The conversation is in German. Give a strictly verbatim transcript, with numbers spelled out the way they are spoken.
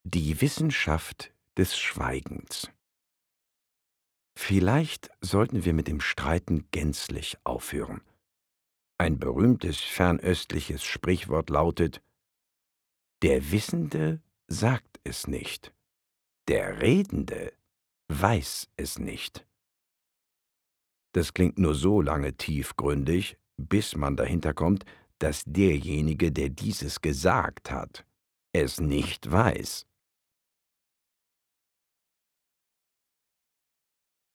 Die Wissenschaft des Schweigens. Vielleicht sollten wir mit dem Streiten gänzlich aufhören. Ein berühmtes fernöstliches Sprichwort lautet: Der Wissende sagt es nicht, der Redende weiß es nicht. Das klingt nur so lange tiefgründig, bis man dahinter kommt, dass derjenige, der dieses gesagt hat, es nicht weiß.